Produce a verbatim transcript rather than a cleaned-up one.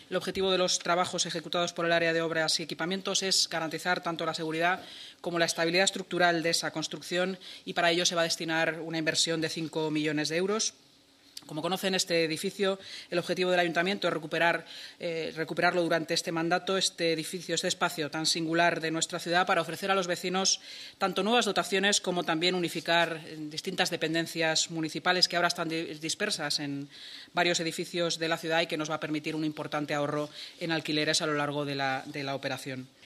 El objetivo de los trabajos ejecutados por el área de obras y equipamientos es garantizar tanto la seguridad como la estabilidad estructural de esa construcción y para ello se va a destinar una inversión de cinco millones de euros. Como conocen, este edificio, el objetivo del Ayuntamiento es recuperar, eh, recuperarlo durante este mandato, este edificio, este espacio tan singular de nuestra ciudad, para ofrecer a los vecinos tanto nuevas dotaciones como también unificar distintas dependencias municipales que ahora están dispersas en varios edificios de la ciudad y que nos va a permitir un importante ahorro en alquileres a lo largo de la, de la operación.